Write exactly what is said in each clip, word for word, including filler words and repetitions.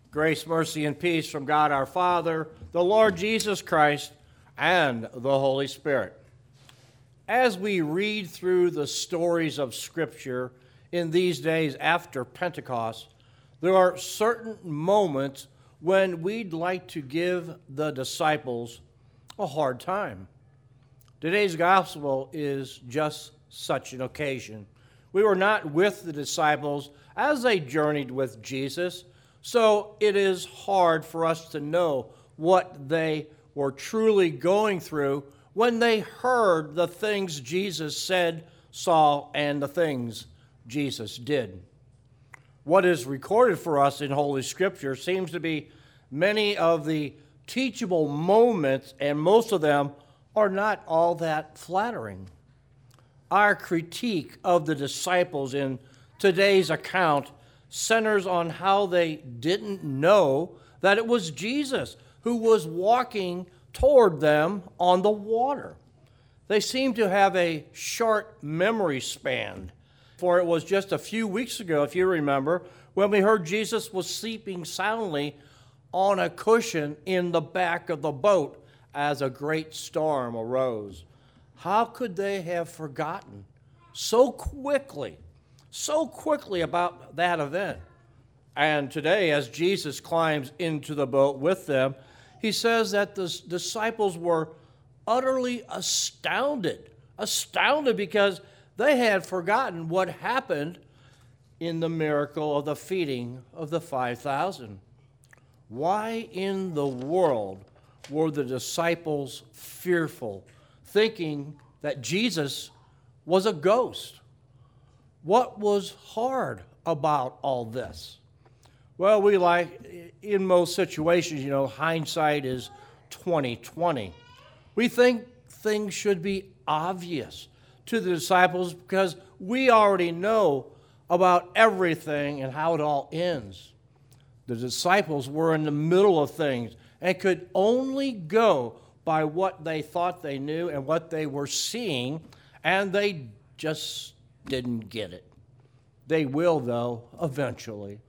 Grace, mercy, and peace from God our Father, the Lord Jesus Christ, and the Holy Spirit. As we read through the stories of Scripture in these days after Pentecost, there are certain moments when we'd like to give the disciples a hard time. Today's gospel is just such an occasion. We were not with the disciples as they journeyed with Jesus, so it is hard for us to know what they were truly going through when they heard the things Jesus said, saw, and the things Jesus did. What is recorded for us in Holy Scripture seems to be many of the teachable moments, and most of them are not all that flattering. Our critique of the disciples in today's account centers on how they didn't know that it was Jesus who was walking toward them on the water. They seem to have a short memory span, for it was just a few weeks ago, if you remember, when we heard Jesus was sleeping soundly on a cushion in the back of the boat as a great storm arose. How could they have forgotten so quickly, so quickly about that event? And today, as Jesus climbs into the boat with them, he says that the disciples were utterly astounded, astounded because they had forgotten what happened in the miracle of the feeding of the five thousand. Why in the world were the disciples fearful, thinking that Jesus was a ghost? What was hard about all this? Well, we like, in most situations, you know, hindsight is twenty twenty. We think things should be obvious to the disciples because we already know about everything and how it all ends. The disciples were in the middle of things and could only go by what they thought they knew and what they were seeing, and they just didn't get it. They will, though, eventually.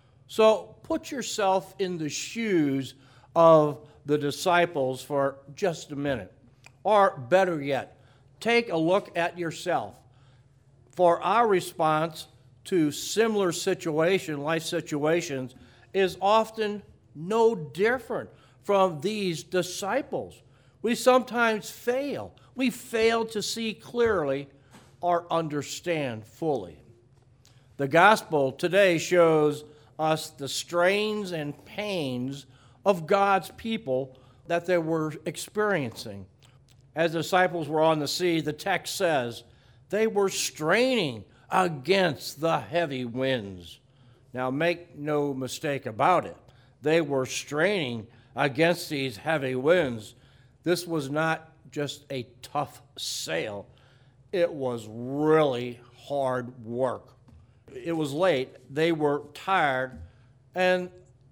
So put yourself in the shoes of the disciples for just a minute. Or better yet, take a look at yourself. For our response to similar situation, life situations, is often no different from these disciples. We sometimes fail. We fail to see clearly or understand fully. The gospel today shows us the strains and pains of God's people that they were experiencing. As the disciples were on the sea, the text says, they were straining against the heavy winds. Now, make no mistake about it. They were straining against these heavy winds. This was not just a tough sail. It was really hard work. It was late. They were tired. And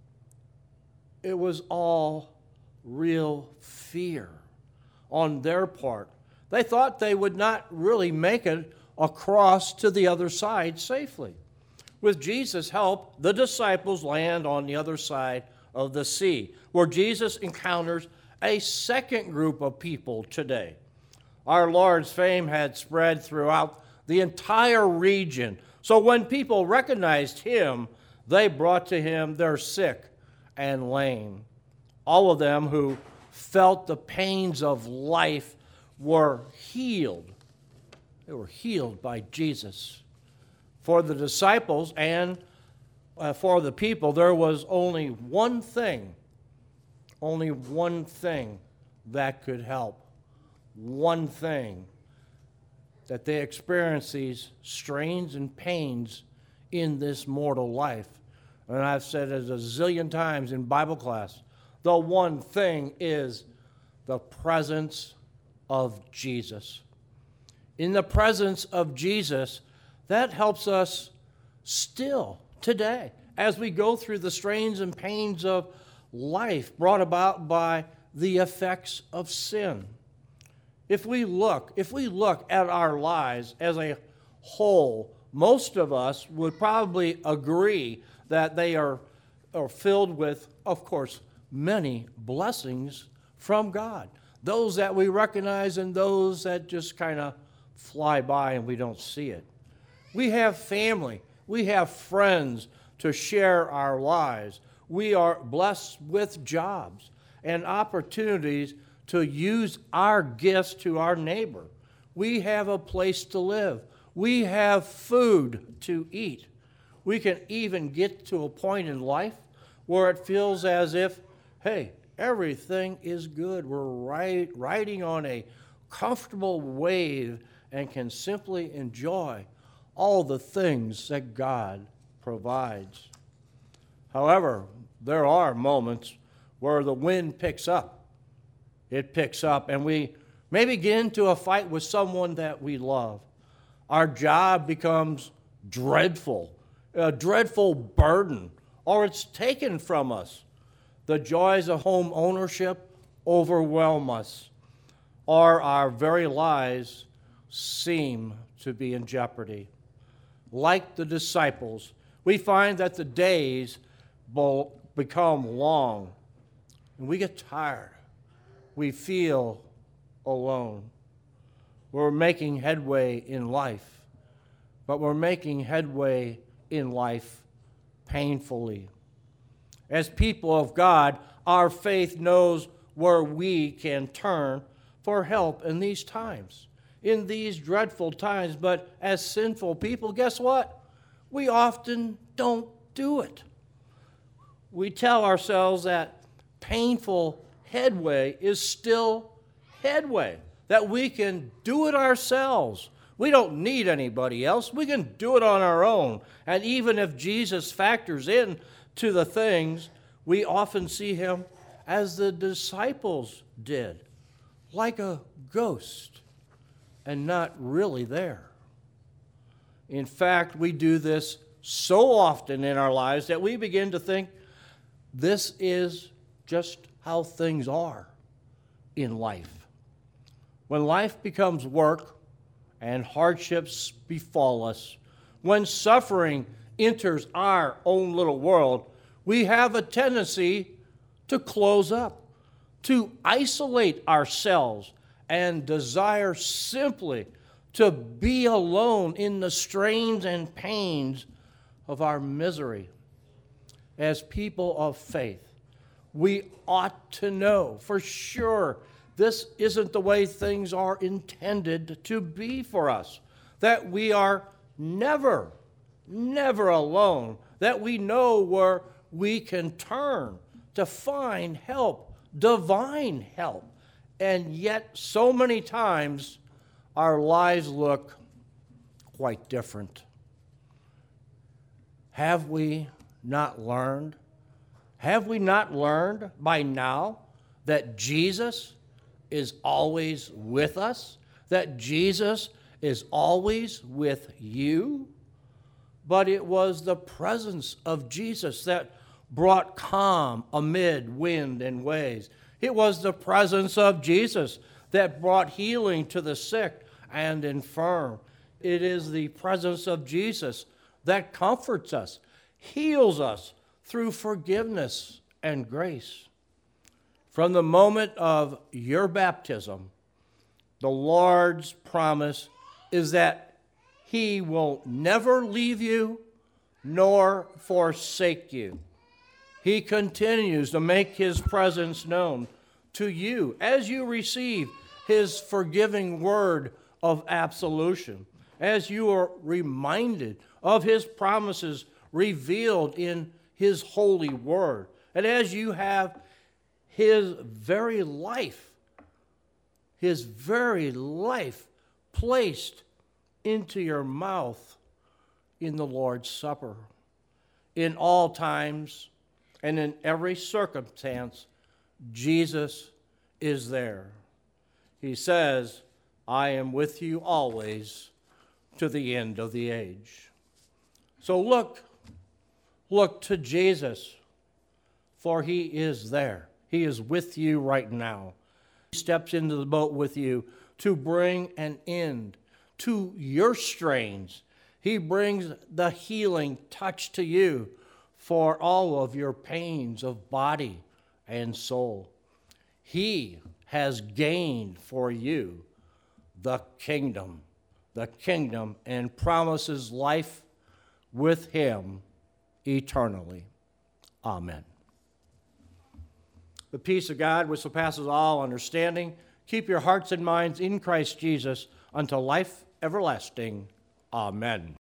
it was all real fear on their part. They thought they would not really make it across to the other side safely. With Jesus' help, the disciples land on the other side of the sea, where Jesus encounters a second group of people today. Our Lord's fame had spread throughout the entire region, so when people recognized him, they brought to him their sick and lame. All of them who felt the pains of life were healed. They were healed by Jesus. For the disciples and uh, for the people, there was only one thing, only one thing that could help. One thing, that they experienced these strains and pains in this mortal life. And I've said it a zillion times in Bible class, the one thing is the presence of Jesus. In the presence of Jesus, that helps us still today as we go through the strains and pains of life brought about by the effects of sin. If we look, if we look at our lives as a whole, most of us would probably agree that they are are filled with, of course, many blessings from God. Those that we recognize and those that just kind of fly by and we don't see it. We have family. We have friends to share our lives. We are blessed with jobs and opportunities to use our gifts to our neighbor. We have a place to live. We have food to eat. We can even get to a point in life where it feels as if, hey, everything is good. We're right, riding on a comfortable wave and can simply enjoy all the things that God provides. However, there are moments where the wind picks up. It picks up, and we maybe get into a fight with someone that we love. Our job becomes dreadful, a dreadful burden, or it's taken from us. The joys of home ownership overwhelm us, or our very lives seem to be in jeopardy. Like the disciples, we find that the days become long, and we get tired. We feel alone. We're making headway in life, but we're making headway in life painfully. As people of God, our faith knows where we can turn for help in these times, in these dreadful times. But as sinful people, guess what? We often don't do it. We tell ourselves that painful headway is still headway, that we can do it ourselves. We don't need anybody else. We can do it on our own. And even if Jesus factors in to the things, we often see him as the disciples did, like a ghost and not really there. In fact, we do this so often in our lives that we begin to think this is just how things are in life. When life becomes work and hardships befall us, when suffering enters our own little world, we have a tendency to close up, to isolate ourselves, and desire simply to be alone in the strains and pains of our misery. As people of faith, we ought to know for sure this isn't the way things are intended to be for us, that we are never, never alone, that we know where we can turn to find help, divine help. And yet, so many times, our lives look quite different. Have we not learned? Have we not learned by now that Jesus is always with us? That Jesus is always with you? But it was the presence of Jesus that brought calm amid wind and waves. It was the presence of Jesus that brought healing to the sick and infirm. It is the presence of Jesus that comforts us, heals us through forgiveness and grace. From the moment of your baptism, the Lord's promise is that he will never leave you nor forsake you. He continues to make his presence known to you as you receive his forgiving word of absolution, as you are reminded of his promises revealed in his holy word, and as you have his very life, his very life placed into your mouth in the Lord's Supper. In all times and in every circumstance, Jesus is there. He says, I am with you always to the end of the age. So look, look to Jesus, for he is there. He is with you right now. He steps into the boat with you to bring an end to your strains. He brings the healing touch to you for all of your pains of body and soul. He has gained for you the kingdom, the kingdom, and promises life with him eternally. Amen. The peace of God, which surpasses all understanding, keep your hearts and minds in Christ Jesus unto life everlasting. Amen.